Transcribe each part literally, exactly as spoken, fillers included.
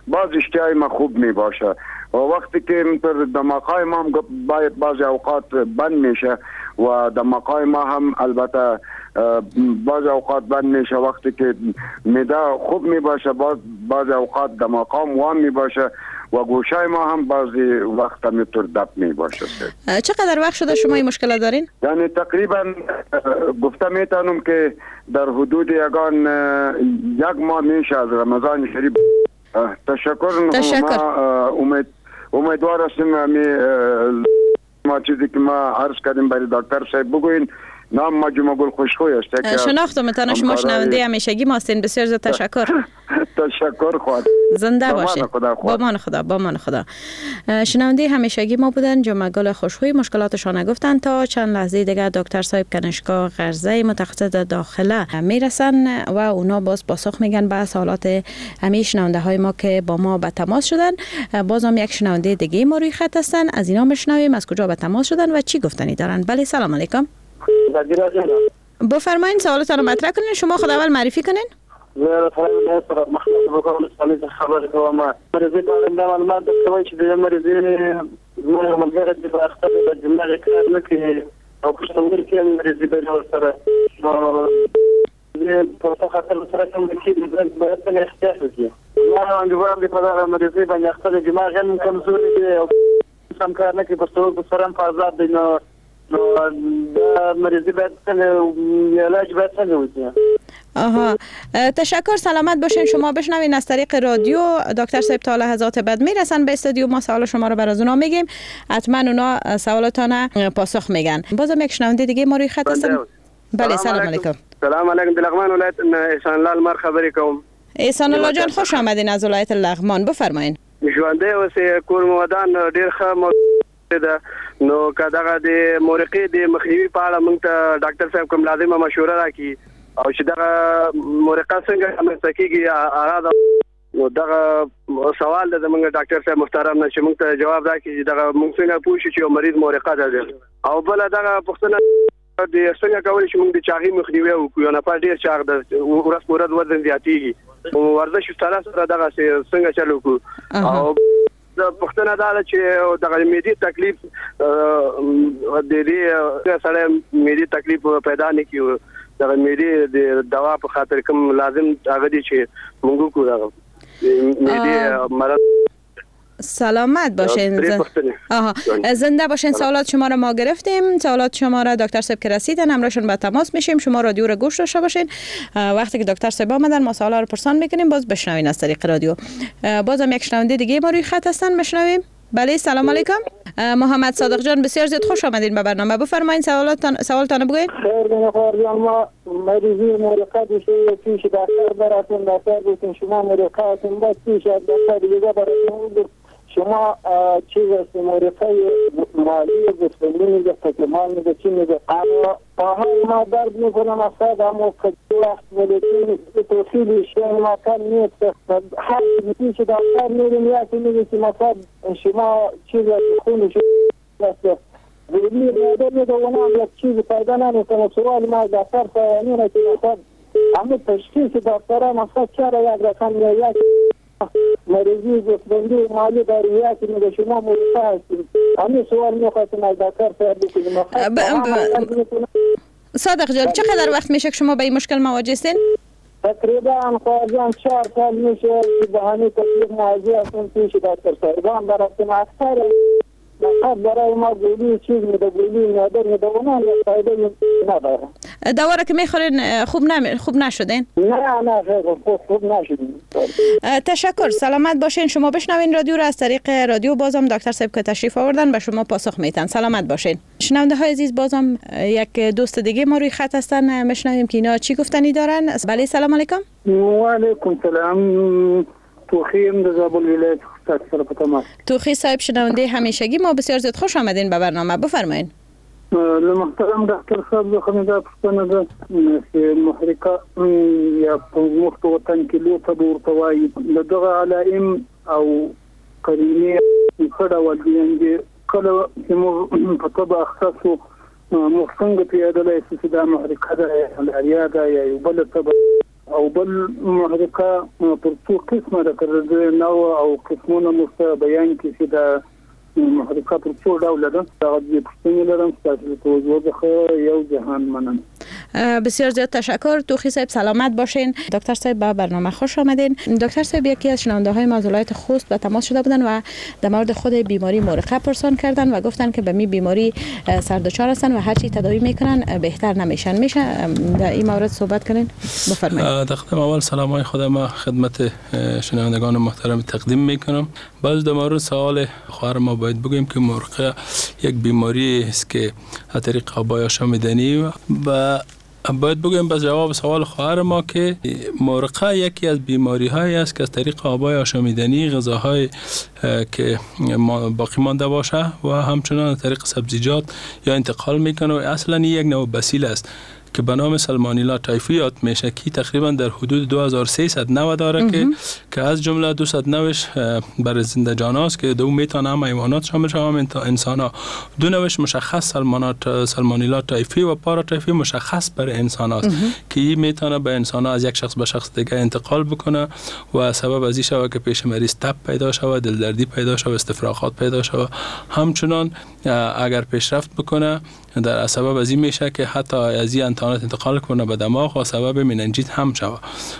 باز اشتهای ما خوب می باشه و وقتی که دماغای ما هم باید بعضی اوقات بند میشه و دماغای ما هم البته بعضی اوقات بند میشه وقتی که معده خوب می باشه باز بعضی اوقات دماغ هم وام می باشه و گوشای ما هم بعضی وقت میتور دب می باشه. چقدر وقت شده شما این مشکل دارین؟ یعنی تقریبا گفته میتونم که در حدود یگان یک ماه میشه از رمضان شریف. تشکر. تشکر. ما امید امیدوار هستیم ما چیزی که ما عرض کردیم برای دکتر صاحب بگوین. نام ما جمعه گل خوشخوی است. شناختم میتونه شما شنونده همیشگی ما هستین. بسیار زیاد تشکر. تشکر خدا. زنده باشین. با مان خدا. با مان خدا. شنونده همیشگی ما بودن جمعه گل خوشخوی. مشکلاتشان نگفتن. تا چند لحظه دیگه دکتر صاحب کنشگاه غرزه متخصص داخله میرسن و اونا باز پاسخ میگن به سوالات همه شنونده های ما که با ما به تماس شدن. بازم یک شنونده دیگه ما روی خط هستن. از اینا بشنویم از کجا به تماس شدن و چی گفتنی دارن. بله سلام علیکم. بفرمایید سوالتان رو مطرح کنین. شما خود اول معرفی کنین. زه فرمایم سره مخالفت بکنم سوالات خبر کوم مریضی باندې معلومات کوي چې د مریضي زما ملګری د اختر د جمعه کار نه کوي او په څنګه کې مریضي به سره زه په خاطر سره کوم کې د باید څنګه احتیاط وکړي. ما انډیوال د په مریضي باندې اختر د جمعه غن کمزوري دي او سم کار نه کوي په څو سره په آزاد دي نو نو مریضی باید علاج باید څنګه وکړي. آها تشکر. سلامت باشین. شما بشنوین از طریق رادیو دکتر صاحب تا لحظات بعد میرسن به استودیو. ما سوال شما رو برای اونا میگیم. حتما اونا سوالاتون پاسخ میگن. بازم یک شنونده دیگه ما روی خط هستن. بله سلام علیکم. سلام علیکم. د لغمان ولایت احسان الله لمر خبرې کوم. احسان الله جان خوش آمدین از ولایت لغمان. بفرمایید. ژوندې اوسې کور مودان ډیر ښه ده نو کداغه د مورقې د مخنیوي په اړه موږ ته ډاکټر صاحب کوم لازمه مشوره راکړي او چې دغه مورقه څنګه رامنځته کیږي اراده نو دغه سوال د موږ ډاکټر صاحب محترم نه چې موږ ته جواب راکړي چې دغه موږ څنګه پوه شو چې مریض مورقه ده او بل دغه پوښتنه د څنګه کولای شو موږ د چاغي مخنیوي وکړو نه په ډیر چاغ د ورځ په ورځ وزن زیاتیږي او ورزش سره سره دغه څنګه چلو کو او د پښتنه دا چې د معدې تکلیف د دې سره معدې تکلیف پیدا نه کیو د معدې د دوا په خاطر کوم لازم هغه دي چې موږ کوو معدې مرض. سلامت باشین. آها زنده باشین. سوالات شما را ما گرفتیم. سوالات شما را دکتر صاحب که رسیدن همراهشون به تماس میشیم. شما رادیو را گوش داشته باشین. وقتی که دکتر صاحب آمدن ما سوالا رو پرسان میکنیم. باز بشنوین از طریق رادیو. بازم یک شنونده دیگه ما روی خط هستن. بشنویم. بله سلام علیکم. محمد صادق جان بسیار زیاد خوش آمدین به برنامه. بفرمایید سوالاتتان سوالتان بگویید. خیر بنخوردیم ما مریضی مورقه دیشه پیش دکتر براتون دکتر بودین شما مورقه هستیم باید پیش دکتر دیگه براتون شما چیز است مورقه مالی گفتنی میگه تکمان میگه چی میگه اما پاهای ما درد میکنم اصلا اما کجی وقت ملیتون توفیلی شما ما کن نیست هر چیزی که دکتر میریم یکی میگه که مثلا شما چیز است خونی شما ویلی میده میده اونا یک چیز پیدا نمیکنه سوال ما دکتر فایانینه که مثلا همه تشخیص دکتره مثلا چرا یک رقم یا یک مریضی گفتندی و مالی داریاتی میگه شما مریضه هستید. همین سوال میخواستم از دکتر صاحب بکنیم. صادق جان چقدر وقت میشه که شما به این مشکل مواجه هستین؟ تقریبا خواهدیم چهار سال میشه به همین تکلیف مواجه هستیم پیش دکتر صاحبان براتون اکثر نقد برای ما گولی چیز میده گولی نادر میده اونا یک فایده نداره. دوا را که میخورین خوب نمی خوب نشدین؟ نه نه خوب خوب نشدین. تشکر. سلامت باشین. شما بشنوین رادیو را از طریق رادیو. بازم دکتر صاحب که تشریف آوردن به شما پاسخ میتن. سلامت باشین. شنونده های عزیز بازم یک دوست دیگه ما روی خط هستن. میشنویم که اینا چی گفتنی دارن. بله سلام علیکم. و علیکم سلام. توخیم در زابل ولایت توخی صاحب شنونده همیشگی ما بسیار زیاد خوش آمدین به برنامه. بفرمایید. محترم دکتر صاحب خو دا پښتنه ده چې محرکه یا په وخت وطن کې لوټه ورته وایي دغه علائم او قرینه کړه ولدي کله چې موږ په طب اختصو موږ څنګه پیادلای چې دا محرکه ده یا ده یا بل څه او بل محرقه پر څو قسمه ده نو او قسمونه مست بیان کې چې دا محرقه پر څو ډول ده دا د پښتني لرم تاسو ته وځخه یو جهان منم. بسیار زیاد تشکر. توخی صاحب سلامت باشین. دکتر صاحب به برنامه خوش آمدین. دکتر صاحب یکی از شنونده های ما از ولایت خوست به تماس شده بودن و در مورد خود بیماری مرقه پرسان کردن و گفتن که به می بیماری سردچار هستن و هر چی تداوی میکنن بهتر نمیشن. میشه در این مورد صحبت کنین؟ بفرمایید. دکتر اول سلام های خودم ما خدمت شنوندگان محترم تقدیم میکنم. باز در مورد سوال خواهر ما باید بگیم که مرقه یک بیماری است که از طریق آبای آشامیدنی و باید بگویم به جواب سوال خواهر ما که مرقه یکی از بیماری هایی است که از طریق آبای آشامیدنی غذاهای که باقی مانده باشه و همچنان از طریق سبزیجات یا انتقال میکنه و اصلا یک نوع بسیل است که به نام سالمونلا تایفویات میشه که تقریبا در حدود دو هزار و سیصد نوع داره که که از جمله دویست و نود برای زنده جان است که دو میتونه هم حیوانات شامل شوند هم انسان ها. دو نوش مشخص سالمونات سالمونلا تایفی و پارا تایفی مشخص برای انسان است که این میتونه به انسان ها از یک شخص به شخص دیگه انتقال بکنه و سبب از این شود که پیش مریض تب پیدا شود، دلدردی پیدا شود، استفراغات پیدا شود. همچنان اگر پیشرفت بکنه در سبب از این میشه که حتی از این انتانات انتقال کنه به دماغ و سبب مننجیت هم شود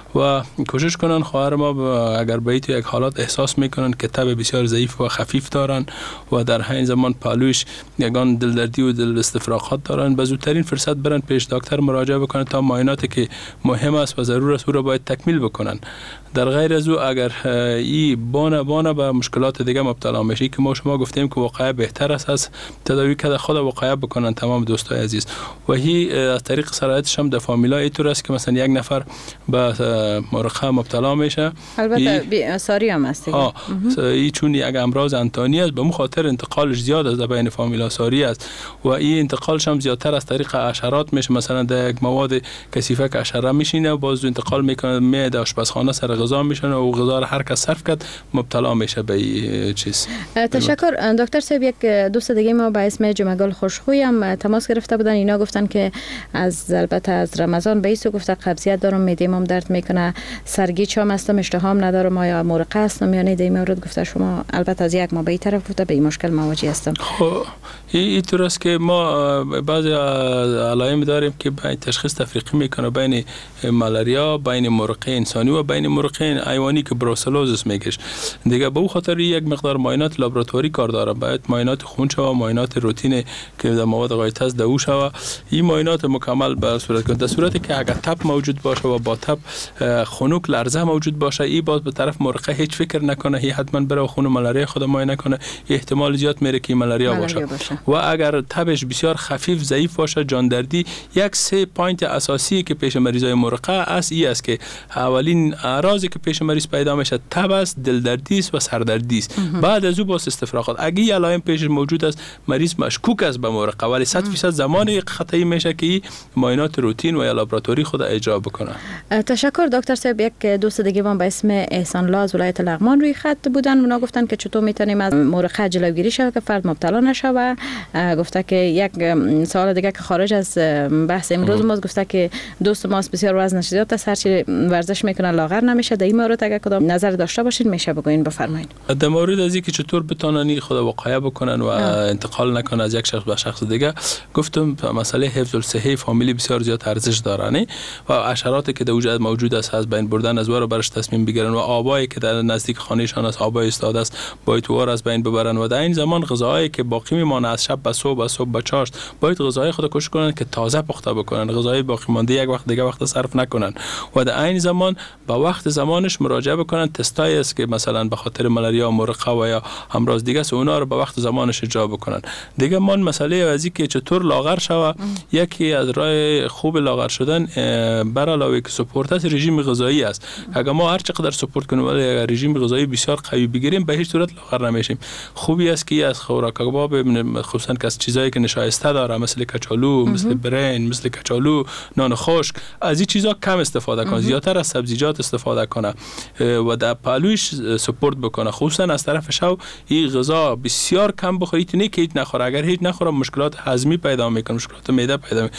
و کوشش کنن خواهر ما اگر به تو یک حالات احساس میکنن که تب بسیار ضعیف و خفیف دارن و در همین زمان پالوش یگان دلدردی و دل استفراغات دارن به زودترین فرصت برن پیش دکتر مراجعه بکنن تا معایناتی که مهم است و ضرور است او را باید تکمیل بکنن. در غیر از او اگر این بانه بانه به مشکلات دیگه مبتلا میشه که ما شما گفتیم که واقعا بهتر است از تداوی که خود واقعا بکنن تمام دوستای عزیز و هی از طریق سرایتش هم در فامیلا اینطور است که مثلا یک نفر به مرقه مبتلا میشه. البته ساری هم است دیگه. این چون یک امراض انتانی است به مو خاطر انتقالش زیاد از بین فامیلا ساری است و این انتقالش هم زیادتر از طریق حشرات میشه. مثلا در یک مواد کثیفه که حشره میشینه باز انتقال میکنه معده آشپزخانه سر غذا میشن و غذا رو هر کس صرف کرد مبتلا میشه به این چیز. تشکر. دکتر صاحب یک دوست دیگه ما به اسم جمعگل خوشخوی هم تماس گرفته بودن. اینا گفتن که از البته از رمضان به ایسو گفته قبضیت دارم، معده‌ام هم درد میکنه، سرگیچ هم هستم، اشتهام ندارم، آیا مرقه هستم یا نه. در این مورد گفته شما البته از یک ماه به این طرف گفته به این مشکل مواجه هستم. خب این طور است که ما بعضی علائم داریم که بین تشخیص تفریقی میکنه بین مالاریا، بین مرقه انسانی و بین مرقه حیوانی که بروسلوزیس میگش. دیگه به اون خاطر یک مقدار معاینات لابراتواری کار داره. باید معاینات خون شوه، معاینات روتین که در مواد غایطه است دو شوه. این معاینات مکمل به صورت کنه. در صورتی که اگر تب موجود باشه و با تب خنک لرزه موجود باشه این باز به طرف مرقه هیچ فکر نکنه، هی حتما بره خون مالاریا خود معاینه کنه. احتمال زیاد میره که مالاریا باشه. باشه و اگر تبش بسیار خفیف ضعیف باشه جاندردی یک سه پوینت اساسی که پیش مریضای مرقه است این است که اولین اعراضی که پیش مریض پیدا میشه تب است، دلدردی است و سردردی است. بعد از او باز استفراغات. اگه این علائم پیش موجود است مریض مشکوک است به مرقه ولی صد درصد زمان خطایی میشه که معاینات روتین و یا لابراتوری خود اجرا بکنه. تشکر. دکتر صاحب یک دوست دیگه ما به اسم احسان الله از ولایت لغمان روی خط بودن. اونا گفتن که چطور میتونیم از مرقه جلوگیری شود که فرد مبتلا نشه و گفته که یک سوال دیگه که خارج از بحث امروز ما گفته که دوست ما بسیار وزنش زیاد است، هر چی ورزش میکنه لاغر نمیشه. در این مورد اگر کدام نظر داشته باشین میشه بگوین. بفرمایید. در مورد از اینکه چطور بتونن خود واقعه بکنن و آه. انتقال نکنن از یک شخص به شخص دیگه گفتم مسئله حفظ الصحه فامیلی بسیار زیاد ارزش داره و حشراتی که در وجود موجود است از بین بردن از وارو برش تصمیم بگیرن و آبایی که در نزدیک خانهشان است آبای استاد است باید وار از بین ببرن و در این زمان غذاهایی که باقی میمانه از شب به صبح به صبح به چاشت باید غذاهای خود کوشش کنن که تازه پخته بکنن، غذای باقی مانده یک وقت دیگه وقت صرف نکنن و در این زمان با وقت زمانش مراجعه بکنن. تستایی است که مثلا به خاطر مالاریا مرقه و یا امراض دیگه است اونا رو به وقت زمانش اجرا بکنن. دیگه من مسئله از اینکه چطور لاغر شوه یکی از راه خوب لاغر شدن بر علاوه که سپورت است رژیم غذایی است. اگر ما هر چقدر سپورت کنیم ولی رژیم غذایی بسیار قوی بگیریم به هیچ صورت لاغر نمیشیم. خوبی است که از خوراک کباب خصوصا که از چیزایی که نشایسته داره مثل کچالو، مثل برنج، مثل کچالو، نان خشک از این چیزا کم استفاده کنه، زیادتر از سبزیجات استفاده کنه و در پهلوش سپورت بکنه. خصوصا از طرف شو این غذا بسیار کم بخورید، نه که هیچ نخوره. اگر هیچ نخوره مشکلات هضمی پیدا میکنه، مشکلات معده پیدا میکنه. غذا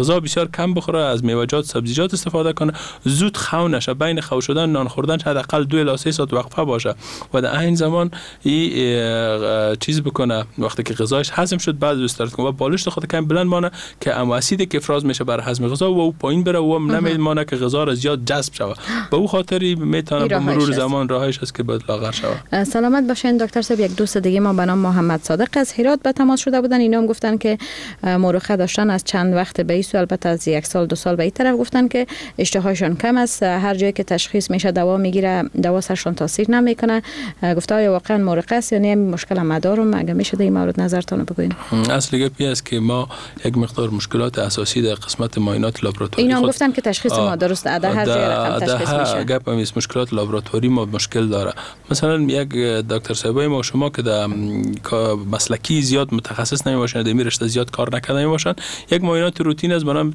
غذا بسیار کم بخوره، از میوه‌جات سبزیجات استفاده کنه، زود خو نشه، بین خو شدن نان خوردن حداقل دو الی سه ساعت وقفه باشه و در این زمان این چیز بکنه. وقتی که غذاش هضم شد بعد استراحت کنه و بالشت خود کم بلند مانه که امو اسیدی که افراز میشه برای هضم غذا و او پایین بره و نمیمانه که غذا را زیاد جذب شود. به او خاطری میتونه به مرور زمان راهش است که باید لاغر شود. سلامت باشین دکتر صاحب. یک دوست دیگه ما به نام محمد صادق از هرات به تماس شده بودن. اینا هم گفتن که مورخه داشتن از چند وقت به این سو، البته از یک سال دو سال به این طرف، گفتن که اشتهاشون کم است، هر جایی که تشخیص میشه دوا میگیره دوا سرشون تاثیر نمیکنه. گفته آیا واقعا مورخه است یا نه؟ مشکل هم دارم، اگه میشه در این مورد نظرتون بگوین. اصل گپی است که ما یک مقدار مشکلات اساسی در قسمت معاینات لابراتواری اینا هم گفتن که تشخیص ما درست در هر جای رقم تشخیص میشه. گپ هم مشکلات لابراتواری ما مشکل داره. مثلا یک دکتر صاحبای ما شما که در مسلکی زیاد متخصص نمیباشن، در رشته زیاد کار نکرده نمیباشن، یک معاینات روتین از بنام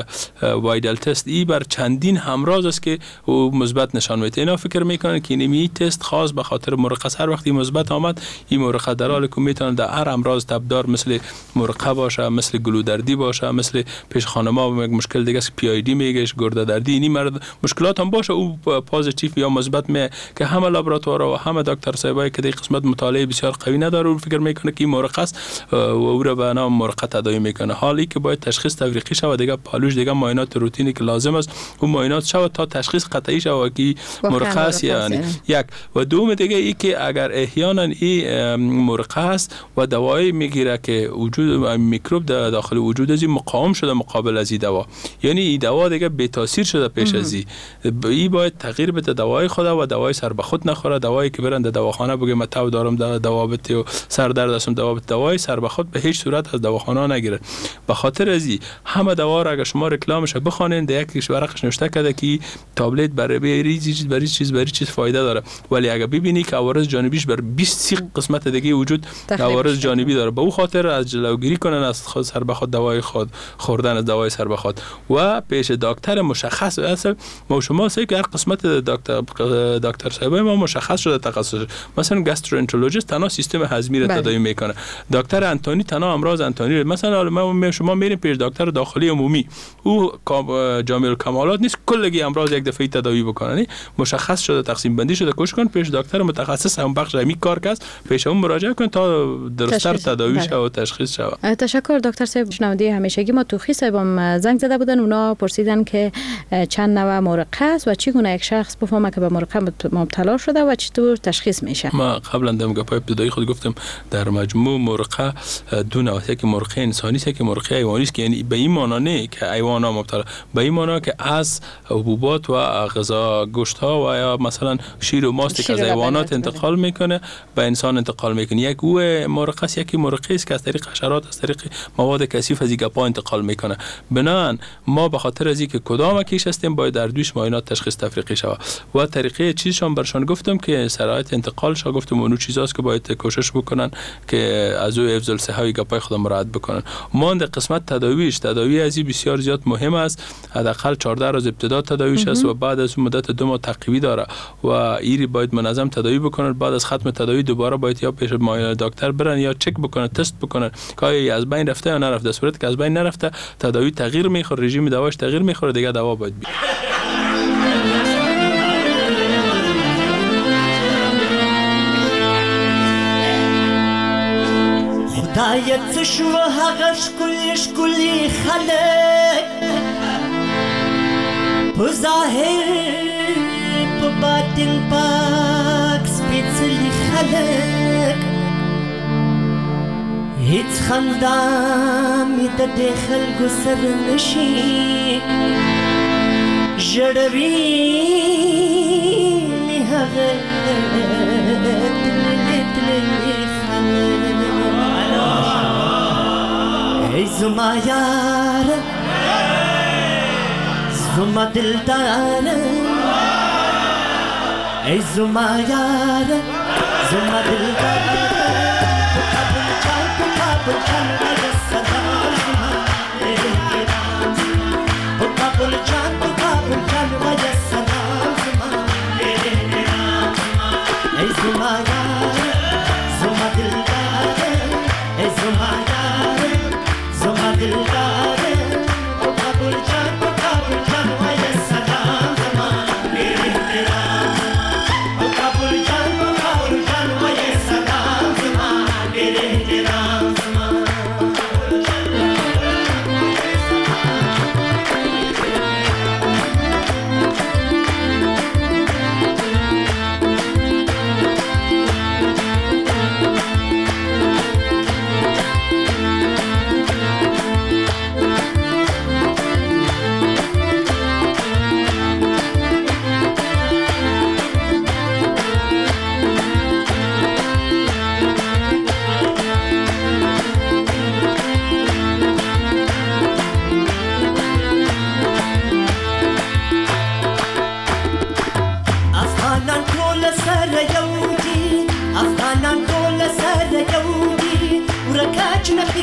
وایدل تست ای بر چندین همراز است که او مثبت نشان میده. اینا فکر میکنن که این تست خاص به خاطر مرخص هر وقتی مثبت آمد این مرخص در حالی که میتونه در هر امراض تبدار مثل مرقه باشه، مثل گلودردی باشه، مثل پیش خانما مشکل دیگه است پی آی دی میگهش، گرده دردی، اینی مرد مشکلات هم باشه او پوزتیو یا مثبت می که همه لابراتوارها و همه دکتر صاحبای که در قسمت مطالعه بسیار قوی نداره او فکر میکنه که این مرقه است و او را به نام مرقه تداوی میکنه. حالی که باید تشخیص تفریقی شود، دیگه پالوش دیگه معاینات روتینی که لازم است اون معاینات شود تا تشخیص قطعی شود که مرقه است یعنی یک. و دوم دیگه ای که اگر احیانا این مرقه است و دوایی میگیره که وجود میکروب در داخل وجود از مقاوم شده مقابل از این دوا، یعنی این دوا دیگه بی تاثیر شده پیش از این، این باید تغییر بده دوای خود و دوای سر به خود نخوره. دوایی که برن در دواخانه بگه من تاو دارم دوا بده و سر درد هستم دوا بده، دوای سر به خود به هیچ صورت از دواخانه نگیره. به خاطر از این همه دوا را اگه شما رکلامش بخونین در یکیش ورقش نوشته کرده که تابلت برای برای چیز برای چیز برای چیز فایده داره، ولی اگه ببینی که عوارض جانبیش بر بیست قسمت دیگه وجود عوارض جانبی داره، به او خاطر از جلوگیری کنن از خود سر به خود دوای خود خوردن از دوای سر به خود و پیش دکتر مشخص. اصل ما شما سه که هر قسمت دکتر دکتر صاحب ما مشخص شده تخصص، مثلا گاسترونترولوژیست تنها سیستم هضمی را تداوی میکنه، دکتر انتونی تنها امراض انتونی. مثلا ما شما میریم پیش دکتر داخلی عمومی، او جامع الکمالات نیست کلگی امراض یک دفعه تداوی بکنه، مشخص شده تقسیم بندی شده کش کن پیش دکتر متخصص هم بخش همی کار کس پیش اون مراجعه کن تا درست‌تر تداوی شه و تشخیص شه. تشکر دکتر صاحب. شنونده همیشگی ما توخی صاحبم زنگ زده بودن، اونا پرسیدن که چند نوع مرقه است و چگونه یک شخص بفهمه که به مرقه مبتلا شده و چطور تشخیص میشه. ما قبلا در گپای ابتدایی خود گفتم در مجموع مرقه دو نوع است، که مرقه انسانی است که مرقه حیوانی است، که یعنی به این معنی نه که حیوانات مبتلا، به این معنی که از حبوبات و غذا گوشت ها و یا مثلا شیر و ماست که از حیوانات انتقال میکنه به انسان انتقال میکنه. یک او مرقه است، یکی مرقه است که از طریق حشرات از طریق مواد کثیف از گپا انتقال میکنه. بنابراین ما به خاطر از اینکه کدام کیش هستیم باید در دوش معاینات تشخیص تفریقی شود و طریقه چیزشون برشان گفتم که شرایط انتقالش گفتم اونو چیزاست که باید کوشش بکنن که از او حفظ الصحه گپای خود مراعات بکنن. ما در قسمت تداویش تداوی ازی بسیار زیاد مهم است، حداقل چهارده روز ابتدا تداویش است و بعد از مدت دو ماه تعقیبی داره و ایری باید منظم تداوی بکنن. بعد از ختم تداوی دوباره باید یا پیش معاینه دکتر برن یا چک بکنن، تست بکنن که آیا از بین رفته یا نرفته. صورت که از بین نرفته تداوی تغییر میخوره، رژیم دواش تغییر میخوره، دیگه دوا باید بی. خدایت شو هغش کلیش کلی خلق په ظاهر په باطن پاک سپیڅلي خلق، هیڅ خندا مې د دې خلکو سر نشي ژړوي مې هغه تللي تللي خلک. ای زما یار زما دلدار، ای زما یار زما دلدار،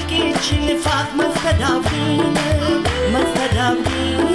بگی چی نفاق مستدابینه مستدابینه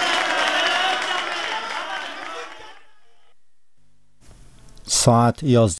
ساعت یازده